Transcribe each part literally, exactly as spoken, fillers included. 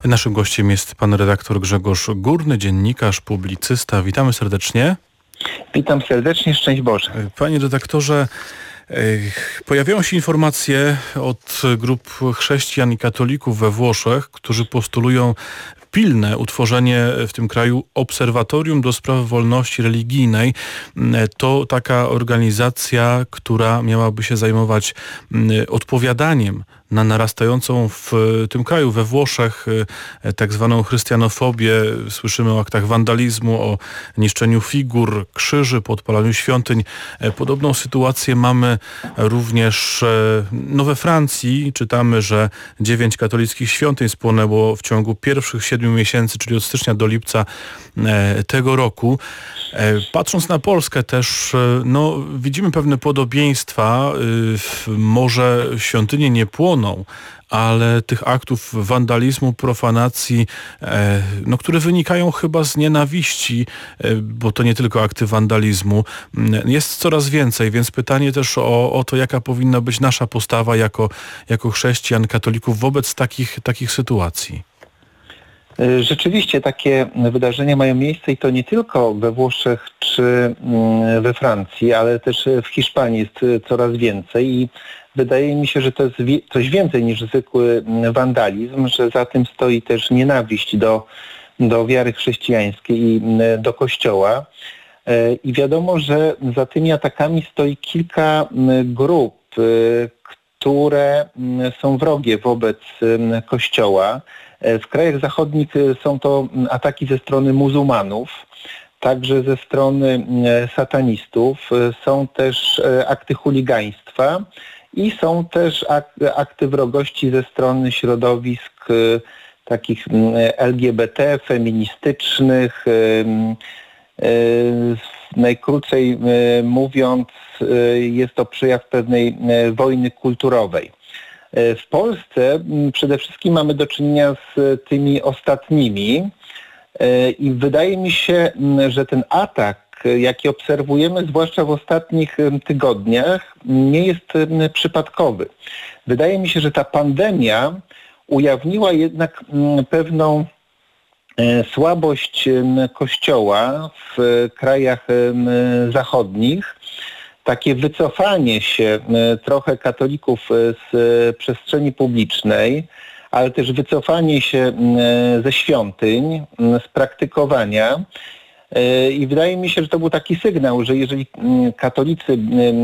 Naszym gościem jest pan redaktor Grzegorz Górny, dziennikarz, publicysta. Witamy serdecznie. Witam serdecznie, szczęść Boże. Panie redaktorze, pojawiają się informacje od grup chrześcijan i katolików we Włoszech, którzy postulują pilne utworzenie w tym kraju obserwatorium do spraw wolności religijnej. To taka organizacja, która miałaby się zajmować odpowiadaniem na narastającą w tym kraju, we Włoszech, tak zwaną chrystianofobię. Słyszymy o aktach wandalizmu, o niszczeniu figur, krzyży, podpalaniu świątyń. Podobną sytuację mamy również no we Francji. Czytamy, że dziewięć katolickich świątyń spłonęło w ciągu pierwszych siedmiu miesięcy, czyli od stycznia do lipca tego roku. Patrząc na Polskę też, no, widzimy pewne podobieństwa. Może świątynie nie płoną, ale tych aktów wandalizmu, profanacji, no, które wynikają chyba z nienawiści, bo to nie tylko akty wandalizmu, jest coraz więcej, więc pytanie też o, o to, jaka powinna być nasza postawa jako, jako chrześcijan, katolików wobec takich, takich sytuacji. Rzeczywiście takie wydarzenia mają miejsce i to nie tylko we Włoszech czy we Francji, ale też w Hiszpanii jest coraz więcej i wydaje mi się, że to jest coś więcej niż zwykły wandalizm, że za tym stoi też nienawiść do, do wiary chrześcijańskiej i do Kościoła. I wiadomo, że za tymi atakami stoi kilka grup, które są wrogie wobec Kościoła. W krajach zachodnich są to ataki ze strony muzułmanów, także ze strony satanistów. Są też akty chuligaństwa i są też akty wrogości ze strony środowisk takich L G B T, feministycznych. Najkrócej mówiąc, jest to przejaw pewnej wojny kulturowej. W Polsce przede wszystkim mamy do czynienia z tymi ostatnimi i wydaje mi się, że ten atak, jaki obserwujemy, zwłaszcza w ostatnich tygodniach, nie jest przypadkowy. Wydaje mi się, że ta pandemia ujawniła jednak pewną słabość Kościoła w krajach zachodnich, takie wycofanie się trochę katolików z przestrzeni publicznej, ale też wycofanie się ze świątyń, z praktykowania. I wydaje mi się, że to był taki sygnał, że jeżeli katolicy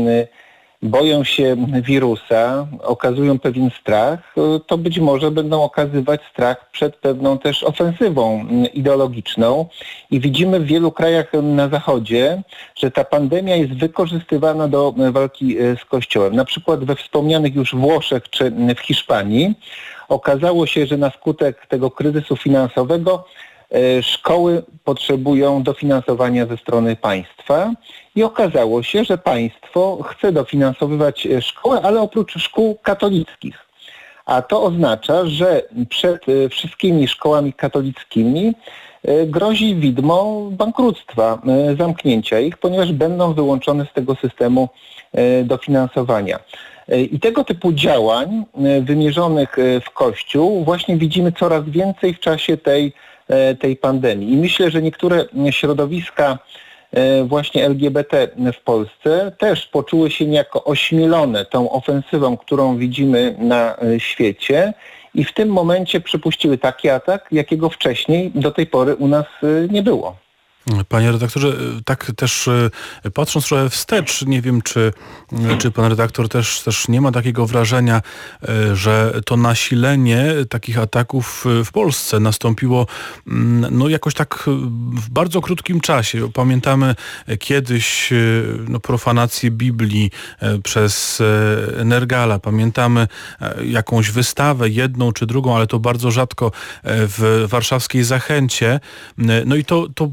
boją się wirusa, okazują pewien strach, to być może będą okazywać strach przed pewną też ofensywą ideologiczną. I widzimy w wielu krajach na Zachodzie, że ta pandemia jest wykorzystywana do walki z Kościołem. Na przykład we wspomnianych już Włoszech czy w Hiszpanii okazało się, że na skutek tego kryzysu finansowego szkoły potrzebują dofinansowania ze strony państwa i okazało się, że państwo chce dofinansowywać szkoły, ale oprócz szkół katolickich. A to oznacza, że przed wszystkimi szkołami katolickimi grozi widmo bankructwa, zamknięcia ich, ponieważ będą wyłączone z tego systemu dofinansowania. I tego typu działań wymierzonych w Kościół właśnie widzimy coraz więcej w czasie tej tej pandemii. I myślę, że niektóre środowiska właśnie L G B T w Polsce też poczuły się niejako ośmielone tą ofensywą, którą widzimy na świecie i w tym momencie przypuściły taki atak, jakiego wcześniej do tej pory u nas nie było. Panie redaktorze, tak też patrząc trochę wstecz, nie wiem, czy, czy pan redaktor też, też nie ma takiego wrażenia, że to nasilenie takich ataków w Polsce nastąpiło no jakoś tak w bardzo krótkim czasie. Pamiętamy kiedyś no, profanację Biblii przez Nergala, pamiętamy jakąś wystawę, jedną czy drugą, ale to bardzo rzadko w warszawskiej Zachęcie. No i to, to budziło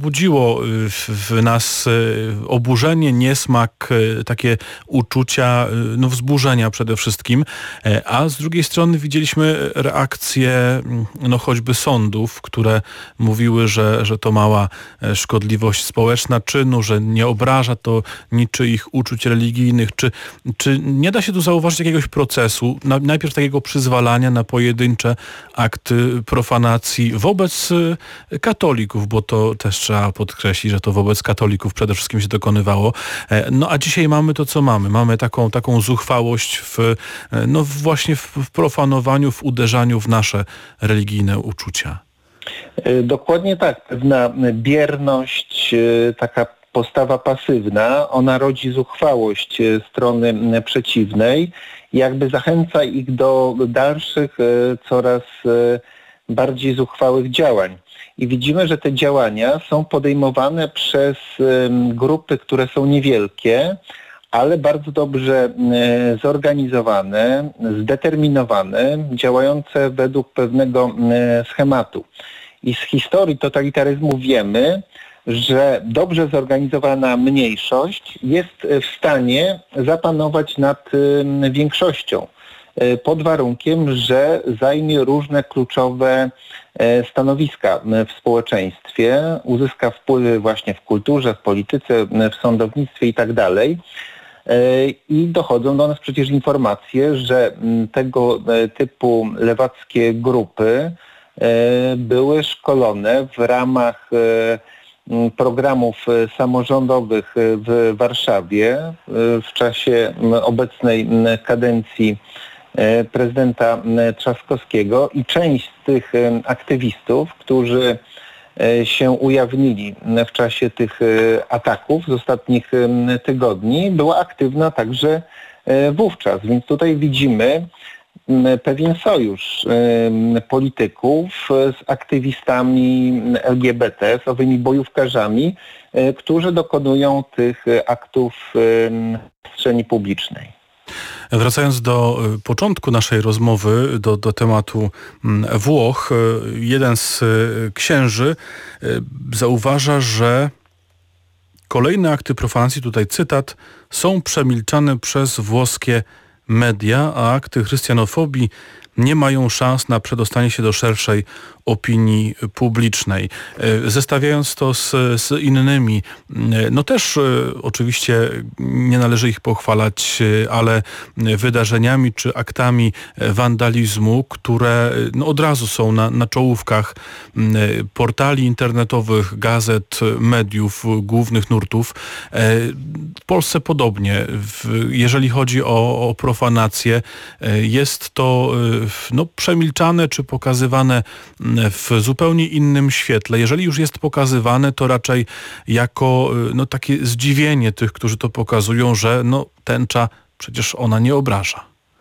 wzbudziło w, w nas oburzenie, niesmak, takie uczucia no, wzburzenia przede wszystkim, a z drugiej strony widzieliśmy reakcje no, choćby sądów, które mówiły, że, że to mała szkodliwość społeczna czynu, że nie obraża to niczyich uczuć religijnych. Czy, czy nie da się tu zauważyć jakiegoś procesu, najpierw takiego przyzwalania na pojedyncze akty profanacji wobec katolików, bo to też trzeba podkreślić, że to wobec katolików przede wszystkim się dokonywało. No a dzisiaj mamy to, co mamy. Mamy taką, taką zuchwałość w, no właśnie w profanowaniu, w uderzaniu w nasze religijne uczucia. Dokładnie tak. Pewna bierność, taka postawa pasywna, ona rodzi zuchwałość strony przeciwnej i jakby zachęca ich do dalszych, coraz bardziej zuchwałych działań. I widzimy, że te działania są podejmowane przez grupy, które są niewielkie, ale bardzo dobrze zorganizowane, zdeterminowane, działające według pewnego schematu. I z historii totalitaryzmu wiemy, że dobrze zorganizowana mniejszość jest w stanie zapanować nad większością, pod warunkiem, że zajmie różne kluczowe stanowiska w społeczeństwie, uzyska wpływy właśnie w kulturze, w polityce, w sądownictwie i tak dalej. I dochodzą do nas przecież informacje, że tego typu lewackie grupy były szkolone w ramach programów samorządowych w Warszawie w czasie obecnej kadencji prezydenta Trzaskowskiego i część z tych aktywistów, którzy się ujawnili w czasie tych ataków z ostatnich tygodni, była aktywna także wówczas. Więc tutaj widzimy pewien sojusz polityków z aktywistami L G B T, z owymi bojówkarzami, którzy dokonują tych aktów w przestrzeni publicznej. Wracając do początku naszej rozmowy, do, do tematu Włoch, jeden z księży zauważa, że kolejne akty profanacji, tutaj cytat, są przemilczane przez włoskie media, a akty chrystianofobii nie mają szans na przedostanie się do szerszej opinii publicznej. Zestawiając to z, z innymi, no też oczywiście nie należy ich pochwalać, ale wydarzeniami czy aktami wandalizmu, które no od razu są na, na czołówkach portali internetowych, gazet, mediów, głównych nurtów. W Polsce podobnie. Jeżeli chodzi o, o profanację, jest to no, przemilczane czy pokazywane w zupełnie innym świetle. Jeżeli już jest pokazywane, to raczej jako no, takie zdziwienie tych, którzy to pokazują, że no, tęcza przecież ona nie obraża.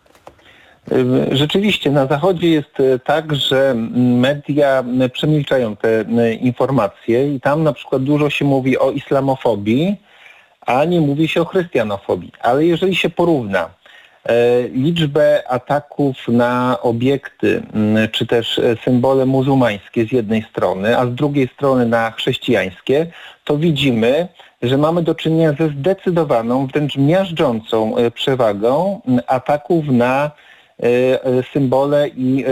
Rzeczywiście na Zachodzie jest tak, że media przemilczają te informacje i tam na przykład dużo się mówi o islamofobii, a nie mówi się o chrystianofobii. Ale jeżeli się porówna liczbę ataków na obiekty, czy też symbole muzułmańskie z jednej strony, a z drugiej strony na chrześcijańskie, to widzimy, że mamy do czynienia ze zdecydowaną, wręcz miażdżącą przewagą ataków na symbole i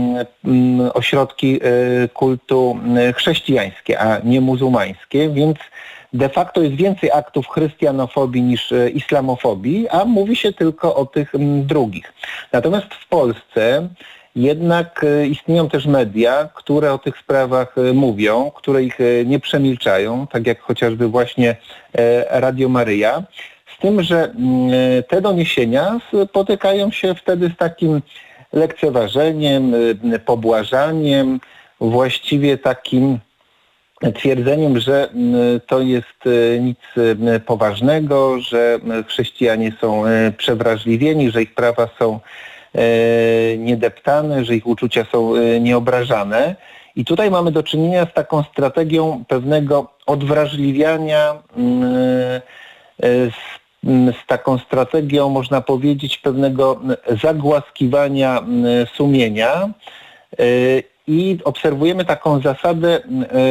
ośrodki kultu chrześcijańskie, a nie muzułmańskie, więc de facto jest więcej aktów chrystianofobii niż islamofobii, a mówi się tylko o tych drugich. Natomiast w Polsce jednak istnieją też media, które o tych sprawach mówią, które ich nie przemilczają, tak jak chociażby właśnie Radio Maryja. Z tym, że te doniesienia spotykają się wtedy z takim lekceważeniem, pobłażaniem, właściwie takim twierdzeniem, że to jest nic poważnego, że chrześcijanie są przewrażliwieni, że ich prawa są niedeptane, że ich uczucia są nieobrażane. I tutaj mamy do czynienia z taką strategią pewnego odwrażliwiania, z, z taką strategią, można powiedzieć, pewnego zagłaskiwania sumienia. I obserwujemy taką zasadę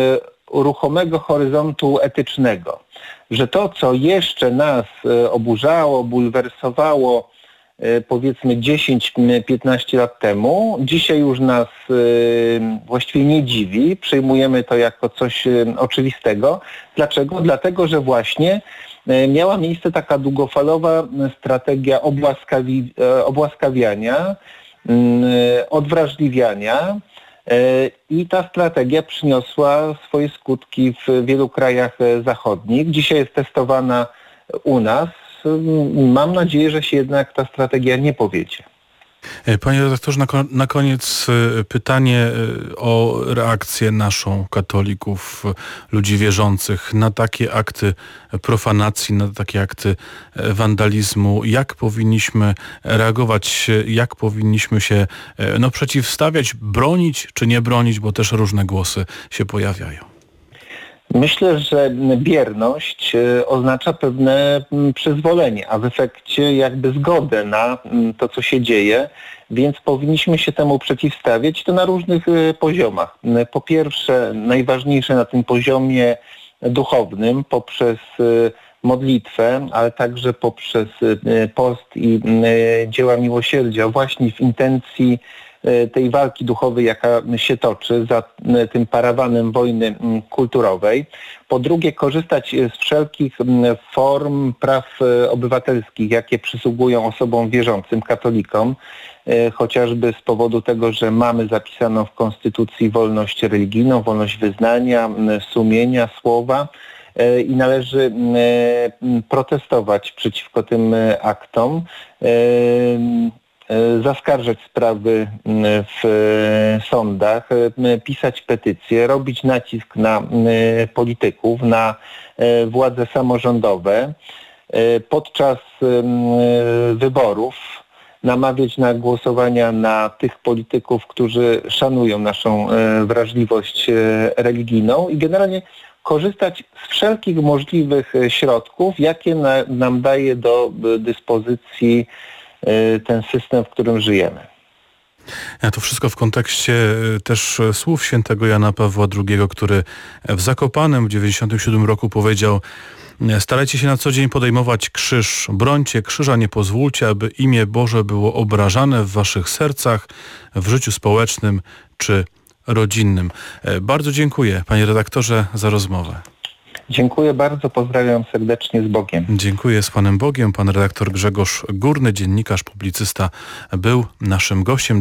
ruchomego horyzontu etycznego, że to, co jeszcze nas e, oburzało, bulwersowało e, powiedzmy dziesięć piętnaście lat temu, dzisiaj już nas e, właściwie nie dziwi, przyjmujemy to jako coś e, oczywistego. Dlaczego? Dlatego, że właśnie e, miała miejsce taka długofalowa strategia obłaskawi, e, obłaskawiania, e, odwrażliwiania, i ta strategia przyniosła swoje skutki w wielu krajach zachodnich. Dzisiaj jest testowana u nas. Mam nadzieję, że się jednak ta strategia nie powiedzie. Panie redaktorze, na, ko- na koniec y, pytanie y, o reakcję naszą, katolików, y, ludzi wierzących, na takie akty profanacji, na takie akty y, wandalizmu. Jak powinniśmy reagować, y, jak powinniśmy się y, no, przeciwstawiać, bronić czy nie bronić, bo też różne głosy się pojawiają. Myślę, że bierność e, oznacza pewne mm, przyzwolenie, a w efekcie jakby zgodę na mm, to, co się dzieje, więc powinniśmy się temu przeciwstawiać i to na różnych e, poziomach. M, Po pierwsze, najważniejsze na tym poziomie duchownym, poprzez e, modlitwę, ale także poprzez e, post i e, dzieła miłosierdzia, właśnie w intencji tej walki duchowej, jaka się toczy za tym parawanem wojny kulturowej. Po drugie, korzystać z wszelkich form praw obywatelskich, jakie przysługują osobom wierzącym, katolikom, chociażby z powodu tego, że mamy zapisaną w Konstytucji wolność religijną, wolność wyznania, sumienia, słowa i należy protestować przeciwko tym aktom, zaskarżać sprawy w sądach, pisać petycje, robić nacisk na polityków, na władze samorządowe, podczas wyborów namawiać na głosowania na tych polityków, którzy szanują naszą wrażliwość religijną i generalnie korzystać z wszelkich możliwych środków, jakie na, nam daje do dyspozycji ten system, w którym żyjemy. A to wszystko w kontekście też słów świętego Jana Pawła drugiego, który w Zakopanem w dziewięćdziesiątym siódmym roku powiedział: starajcie się na co dzień podejmować krzyż, brońcie krzyża, nie pozwólcie, aby imię Boże było obrażane w waszych sercach, w życiu społecznym czy rodzinnym. Bardzo dziękuję, panie redaktorze, za rozmowę. Dziękuję bardzo, pozdrawiam serdecznie, z Bogiem. Dziękuję, z Panem Bogiem. Pan redaktor Grzegorz Górny, dziennikarz, publicysta, był naszym gościem.